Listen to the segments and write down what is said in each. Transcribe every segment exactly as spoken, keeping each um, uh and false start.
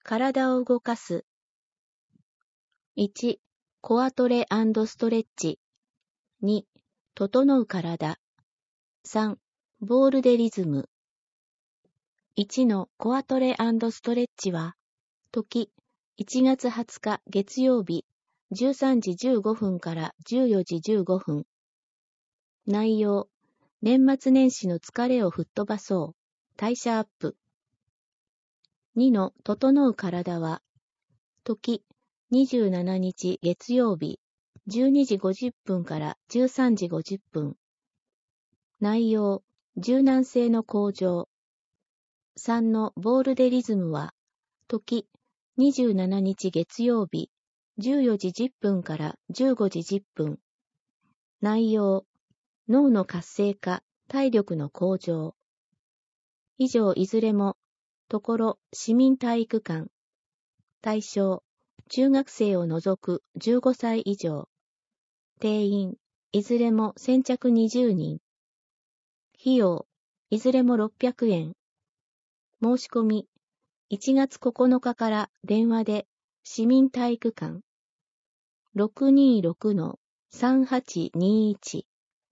体を動かす。いち、コアトレ&ストレッチ。に、整う体。さん、ボールでリズム。いちのコアトレ&ストレッチは、時、いちがつはつか月曜日、じゅうさんじじゅうごふんからじゅうよじじゅうごふん。内容、年末年始の疲れを吹っ飛ばそう。代謝アップ。にの整う体は、時、にじゅうしちにち月曜日、じゅうにじごじゅっぷんからじゅうさんじごじゅっぷん。内容、柔軟性の向上。さんのボールでリズムは、時、にじゅうしちにち月曜日、じゅうよじじゅっぷんからじゅうごじじゅっぷん。内容、脳の活性化、体力の向上。以上いずれも、ところ市民体育館。対象、中学生を除くじゅうごさい以上。定員、いずれも先着にじゅうにん。費用、いずれもろっぴゃくえん。申し込み、いちがつここのかから電話で市民体育館 ろくにろくのさんはちにいち。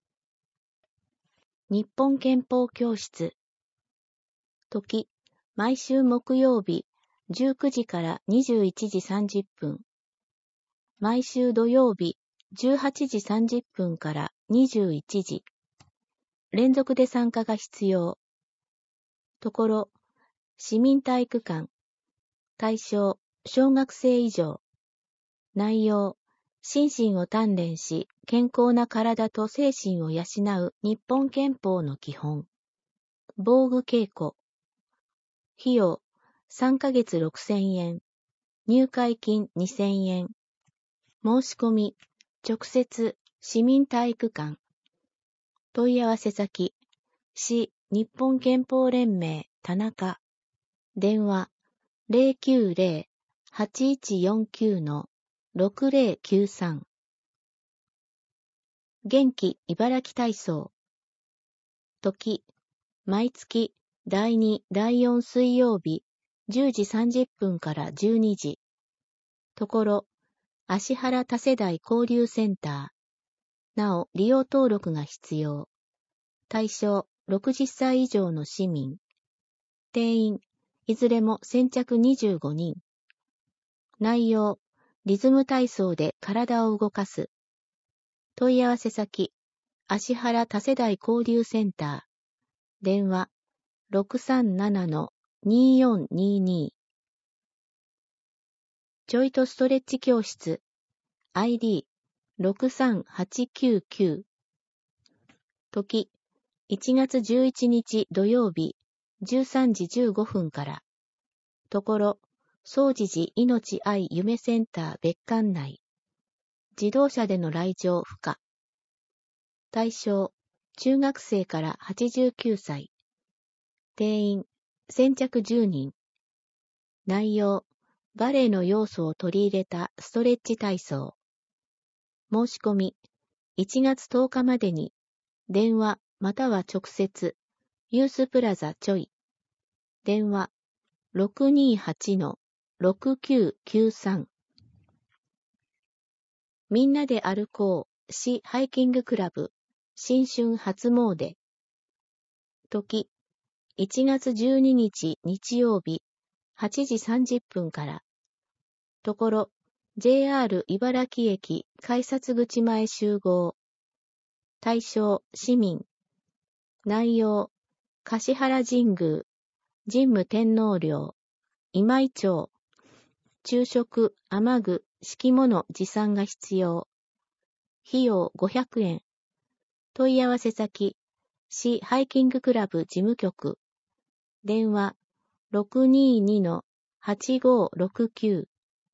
日本憲法教室。時、毎週木曜日じゅうくじからにじゅういちじさんじゅっぷん。毎週土曜日じゅうはちじさんじゅっぷんからにじゅういちじ。連続で参加が必要。ところ、市民体育館。対象、小学生以上。内容、心身を鍛錬し、健康な体と精神を養う日本憲法の基本。防具稽古。費用、さんかげつろくせんえん。入会金にせんえん。申し込み、直接、市民体育館。問い合わせ先、市日本憲法連盟田中。電話、ゼロきゅうゼロ はちいちよんきゅう ろくゼロきゅうさん。元気茨城体操。時、毎月だいに、だいよん水曜日、じゅうじさんじゅっぷんからじゅうにじ。ところ、芦原多世代交流センター。なお、利用登録が必要。対象、ろくじゅっさい以上の市民。定員、いずれも先着にじゅうごにん。内容、リズム体操で体を動かす。問い合わせ先、芦原多世代交流センター。電話、ろくさんななのによんにに。ちょいとストレッチ教室。アイディーろくさんはちきゅうきゅう。時、いちがつじゅういちにち土曜日、じゅうさんじじゅうごふんから。ところ、総持寺いのち愛夢センター別館内。自動車での来場不可。対象、中学生からはちじゅうきゅうさい。定員、先着じゅうにん。内容、バレエの要素を取り入れたストレッチ体操。申し込み、いちがつとおかまでに、電話または直接、ユースプラザちょい。電話、ろくにはちのろくきゅうきゅうさん。みんなで歩こう、市ハイキングクラブ、新春初詣。時、いちがつじゅうににち日曜日、はちじさんじゅっぷんから。ところ、ジェイアール 茨城駅改札口前集合。対象、市民。内容、橿原神宮、神武天皇陵、今井町。昼食、雨具、敷物持参が必要。費用ごひゃくえん。問い合わせ先、市ハイキングクラブ事務局。電話、ろくににのはちごろくきゅう。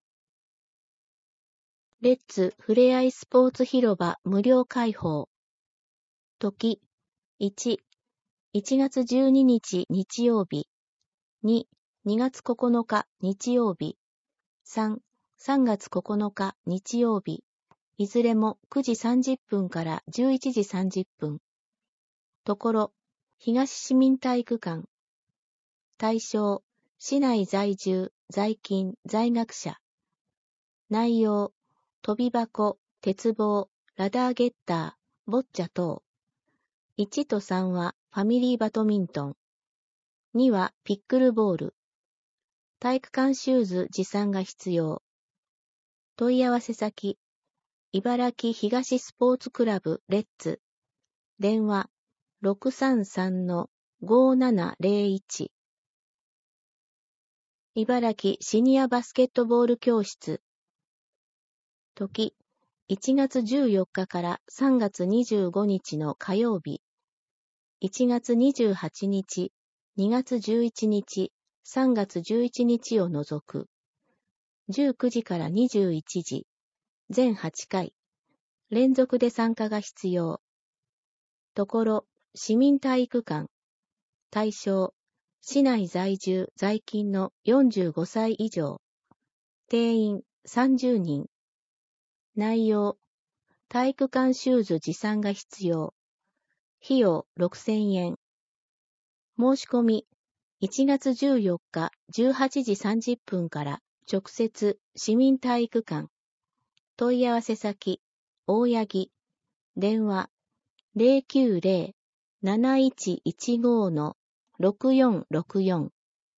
レッツふれあいスポーツ広場無料開放。時、いち、いちがつじゅうににち日曜日。に、にがつここのか日曜日。さん、さんがつここのか日曜日。いずれもくじさんじゅっぷんからじゅういちじさんじゅっぷん。ところ、東市民体育館。対象、市内在住在勤、在学者。内容、飛び箱、鉄棒、ラダーゲッター、ボッチャ等。いちとさんはファミリーバドミントン。にはピックルボール。体育館シューズ持参が必要。問い合わせ先、茨城東スポーツクラブレッツ。電話 ろくさんさんのごななゼロいち。茨城シニアバスケットボール教室。時、いちがつじゅうよっかからさんがつにじゅうごにちの火曜日。いちがつにじゅうはちにち、にがつじゅういちにち、さんがつじゅういちにちを除く。じゅうくじからにじゅういちじ。全はちかい。連続で参加が必要。ところ、市民体育館。対象、市内在住在勤のよんじゅうごさい以上。定員さんじゅうにん。内容、体育館シューズ持参が必要。費用ろくせんえん。申し込み、いちがつじゅうよっかじゅうはちじさんじゅっぷんから直接市民体育館。問い合わせ先、大八木。電話ゼロきゅうゼロ なないちいちご のろくよんろくよん。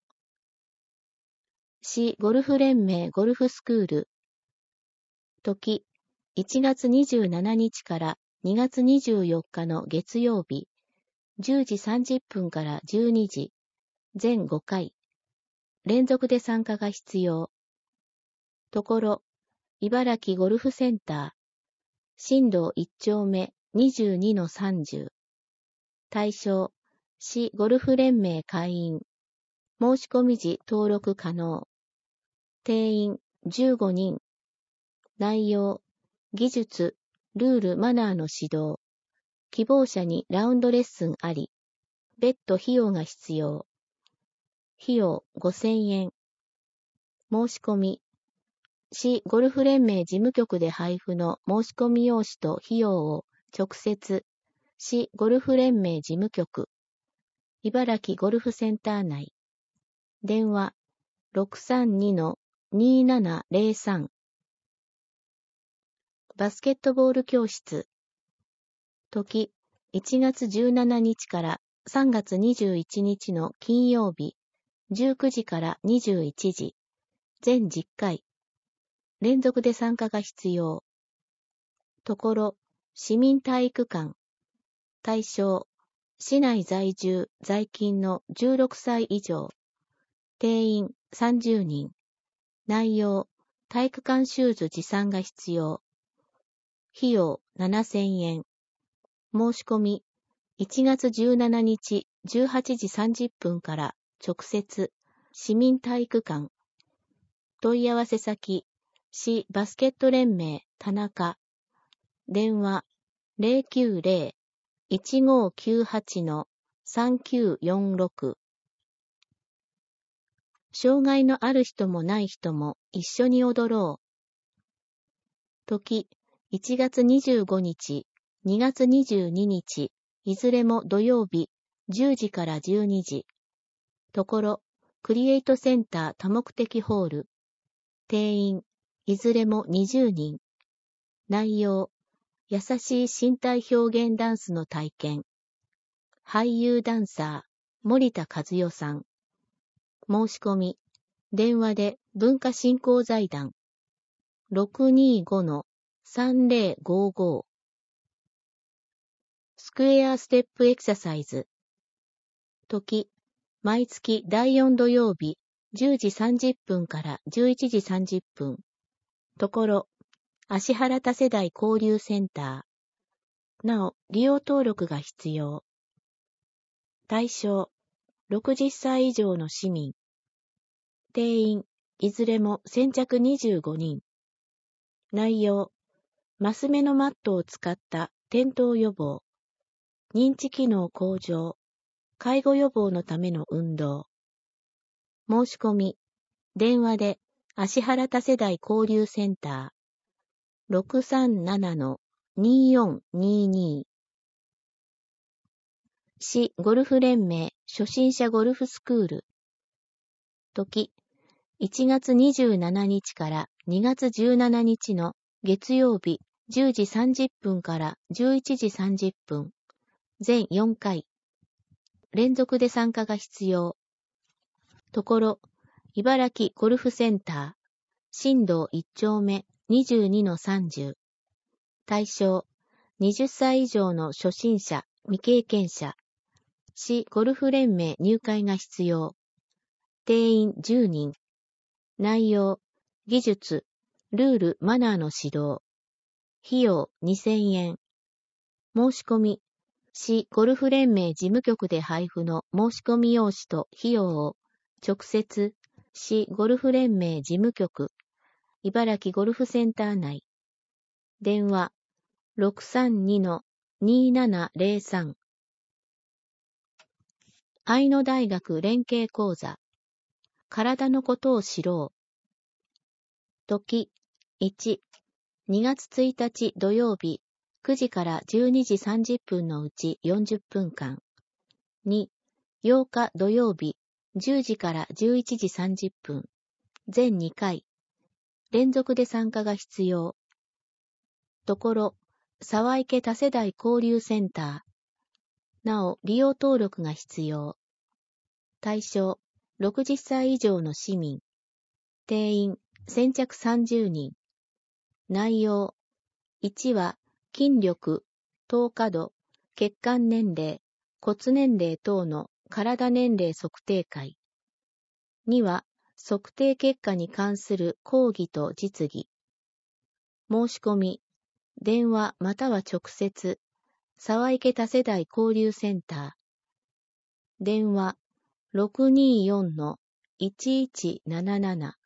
市ゴルフ連盟ゴルフスクール。時、いちがつにじゅうしちにちからにがつにじゅうよっかの月曜日。じゅうじさんじゅっぷんからじゅうにじ。全ごかい。連続で参加が必要。ところ、茨城ゴルフセンター。新道いっちょうめ にじゅうにのさんじゅう。対象、市ゴルフ連盟会員。申し込み時登録可能。定員じゅうごにん。内容、技術、ルール・マナーの指導。希望者にラウンドレッスンあり。別途費用が必要。費用ごせんえん。申し込み。市ゴルフ連盟事務局で配布の申し込み用紙と費用を直接、市ゴルフ連盟事務局。茨城ゴルフセンター内。電話ろくさんにのにななゼロさん。バスケットボール教室。時、いちがつじゅうしちにちからさんがつにじゅういちにちの金曜日、じゅうくじからにじゅういちじ。全じゅっかい。連続で参加が必要。ところ、市民体育館。対象、市内在住在勤のじゅうろくさい以上。定員さんじゅうにん。内容、体育館シューズ持参が必要。費用ななせんえん。申し込み、いちがつじゅうしちにちじゅうはちじさんじゅっぷんから直接、市民体育館。問い合わせ先、市バスケット連盟田中。電話ゼロきゅうゼロ いちごきゅうはちのさんきゅうよんろく。障害のある人もない人も一緒に踊ろう。時、いちがつにじゅうごにち、にがつにじゅうににち、いずれも土曜日、じゅうじからじゅうにじ。ところ、クリエイトセンター多目的ホール。定員、いずれもにじゅうにん。内容、優しい身体表現ダンスの体験。俳優ダンサー、森田和代さん。申し込み、電話で文化振興財団。ろくにごのさんぜろごご。スクエアステップエクササイズ。時、毎月だいよん土曜日、じゅうじさんじゅっぷんからじゅういちじさんじゅっぷん。ところ、芦原多世代交流センター。なお、利用登録が必要。対象、ろくじゅっさい以上の市民。定員、いずれも先着にじゅうごにん。内容、マス目のマットを使った転倒予防。認知機能向上。介護予防のための運動。申し込み、電話で芦原多世代交流センター。ろくさんななのによんにに。市ゴルフ連盟初心者ゴルフスクール。時、 いちがつにじゅうしちにちからにがつじゅうしちにちの月曜日じゅうじさんじゅっぷんからじゅういちじさんじゅっぷん、全よんかい。連続で参加が必要。ところ、茨城ゴルフセンター、新道いっちょうめ にじゅうにのさんじゅう。対象、はたち以上の初心者、未経験者。市ゴルフ連盟入会が必要。定員じゅうにん。内容、技術、ルール、マナーの指導。費用にせんえん。申し込み、市ゴルフ連盟事務局で配布の申し込み用紙と費用を直接、市ゴルフ連盟事務局、茨城ゴルフセンター内。電話 ろくさんにのにーななぜろさん。愛野大学連携講座。体のことを知ろう。時、いち、にがつついたち土曜日、くじからじゅうにじさんじゅっぷんのうちよんじゅっぷんかん。に、ようか土曜日、じゅうじからじゅういちじさんじゅっぷん。全にかい。連続で参加が必要。ところ、沢池多世代交流センター。なお、利用登録が必要。対象、ろくじゅっさい以上の市民。定員、先着さんじゅうにん。内容、いちは、筋力、透過度、血管年齢、骨年齢等の体年齢測定会。には、測定結果に関する講義と実技。申し込み、電話または直接、沢池多世代交流センター。電話 ろくにーよんのいちいちなななな。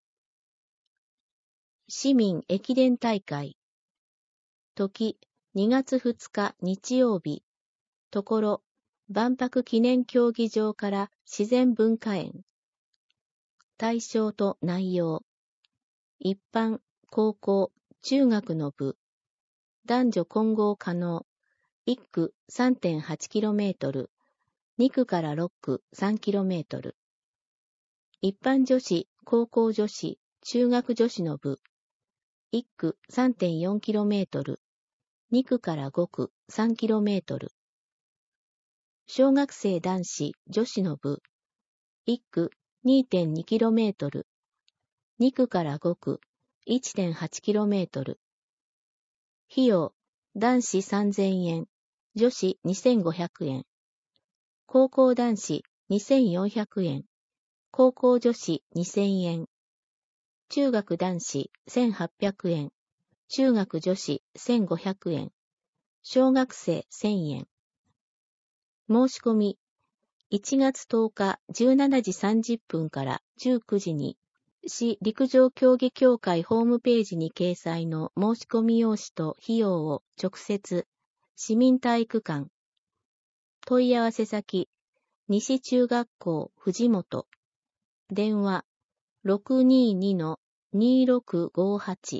市民駅伝大会。時、にがつふつか日曜日。ところ、万博記念競技場から自然文化園。対象と内容。一般、高校、中学の部。男女混合可能。いっく さんてんはちキロメートル。にくからろっく さんキロメートル。一般女子、高校女子、中学女子の部。いっく さんてんよんキロメートル。にくからごく さんキロメートル。小学生男子、女子の部。いっく にてんにキロメートル。にくからごく いってんはちキロメートル。費用、男子さんぜんえん、女子にせんごひゃくえん。高校男子にせんよんひゃくえん。高校女子にせんえん。中学男子せんはっぴゃくえん。中学女子せんごひゃくえん。小学生せんえん。申し込み、いちがつとおかじゅうしちじさんじゅっぷんからじゅうくじに、市陸上競技協会ホームページに掲載の申し込み用紙と費用を直接、市民体育館。問い合わせ先、西中学校藤本。電話、ろくにーにのにーろくごはち。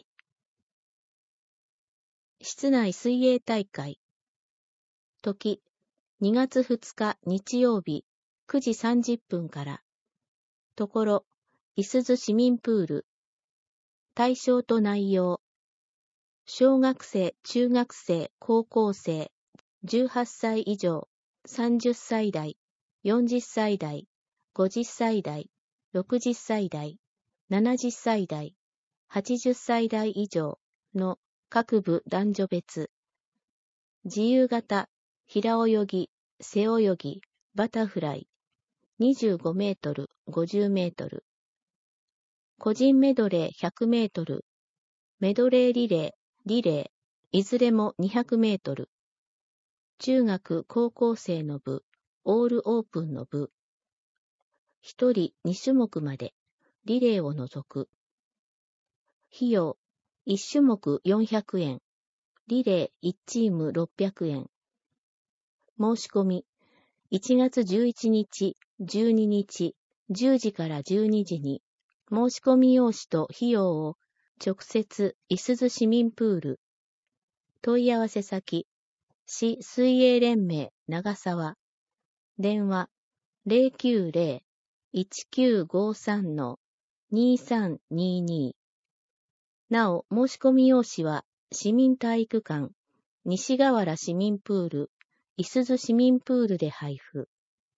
室内水泳大会。時、にがつふつか日曜日、くじさんじゅっぷんから。ところ、いすゞ市民プール。対象と内容。小学生、中学生、高校生、じゅうはっさい以上、さんじゅっさい代、よんじゅっさい代、ごじゅっさい代、ろくじゅっさい代、ななじゅっさい代、はちじゅっさい代以上の各部男女別。自由形、平泳ぎ、背泳ぎ、バタフライ、にじゅうごメートル、ごじゅうメートル。個人メドレーひゃくメートル、メドレーリレー、リレー、いずれもにひゃくメートル。中学高校生の部、オールオープンの部。ひとりにしゅもくまで、リレーを除く。費用、いち種目よんひゃくえん、リレーいちチームろっぴゃくえん。申し込み、いちがつじゅういちにち、じゅうににち、じゅうじからじゅうにじに、申し込み用紙と費用を直接、いすゞ市民プール。問い合わせ先、市水泳連盟長沢。電話 ゼロきゅうゼロ いちきゅうごさんのにさんにに。なお、申し込み用紙は、市民体育館、西河原市民プール、いすゞ市民プールで配布。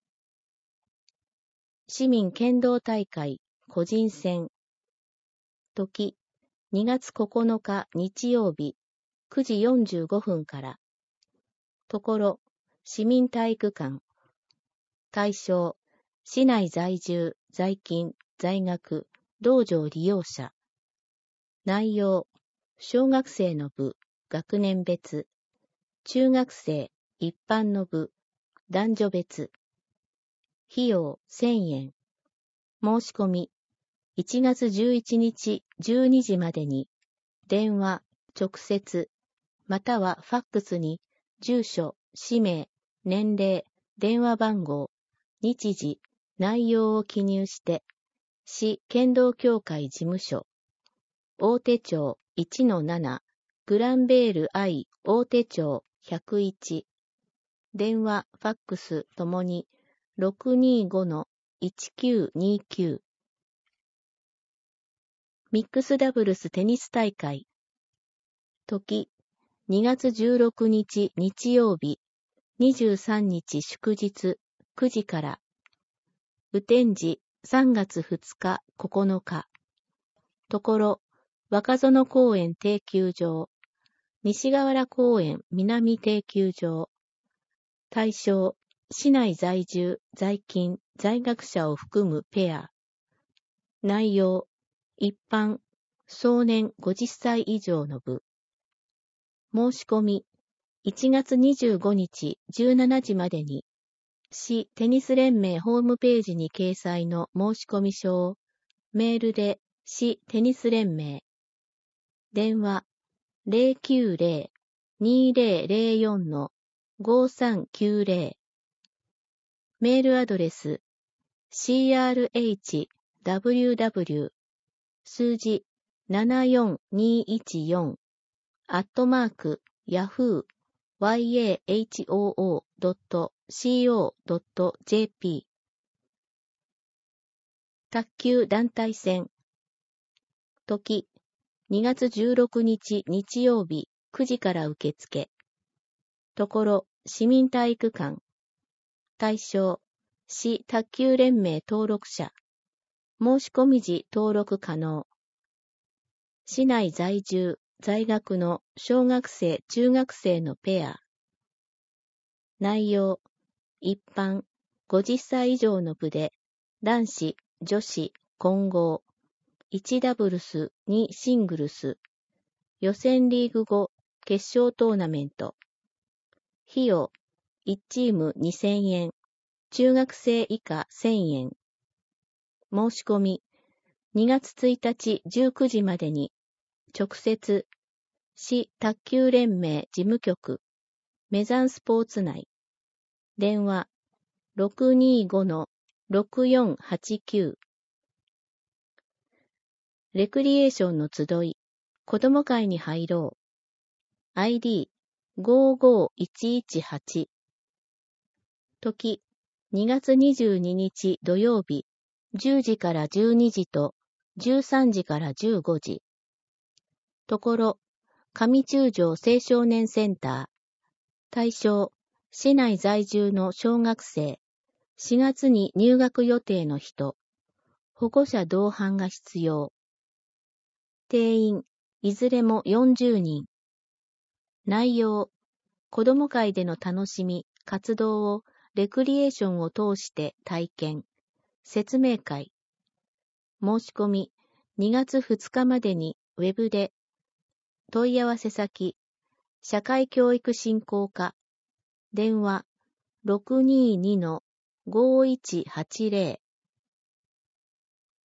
市民剣道大会、個人戦。時、にがつここのか日曜日、くじよんじゅうごふんから。ところ、市民体育館。対象、市内在住、在勤、在学、道場利用者。内容、小学生の部、学年別。中学生、一般の部、男女別。費用せんえん。申し込み、いちがつじゅういちにちじゅうにじまでに、電話、直接、またはファックスに、住所、氏名、年齢、電話番号、日時、内容を記入して、市剣道協会事務所、大手町 いちのなな、グランベール I 大手町ひゃくいち、電話、ファックスともに ろくにごのいちきゅうにきゅう。ミックスダブルステニス大会。時、にがつじゅうろくにち日曜日、にじゅうさんにち祝日、くじから。雨天時、さんがつふつか、ここのか。ところ、若園公園定休場、西河原公園南定休場。対象、市内在住、在勤、在学者を含むペア。内容、一般、壮年ごじゅっさい以上の部。申し込み、いちがつにじゅうごにちじゅうしちじまでに、市テニス連盟ホームページに掲載の申し込み書を、メールで市テニス連盟。電話 ゼロきゅうゼロ にゼロゼロよん のごさんきゅうゼロ。メールアドレス シーアールエイチダブリューダブリュー 数字ななよんにいちよんアットマークヤフー ワイエーエイチオーオードットシーオードットジェーピー 卓球団体戦。時、にがつじゅうろくにち日曜日くじから受付。ところ、市民体育館。対象、市卓球連盟登録者。申し込み時登録可能。市内在住、在学の小学生、中学生のペア。内容、一般、ごじゅっさい以上の部で、男子、女子、混合、いちダブルス、にシングルス、予選リーグ後、決勝トーナメント。費用、いちチームにせんえん、中学生以下せんえん。申し込み、にがつついたちじゅうくじまでに、直接、市卓球連盟事務局、メザンスポーツ内。電話、ろくにごのろくよんはちきゅう。レクリエーションの集い、子ども会に入ろう。アイディーごごいちいちはち。時、にがつにじゅうににち土曜日、じゅうじからじゅうにじとじゅうさんじからじゅうごじ。ところ、上中条青少年センター。対象、市内在住の小学生、しがつに入学予定の人、保護者同伴が必要。定員、いずれもよんじゅうにん。内容、子ども会での楽しみ、活動をレクリエーションを通して体験、説明会。申し込み、にがつふつかまでにウェブで、問い合わせ先、社会教育振興課、電話ろくににのごいちはちゼロ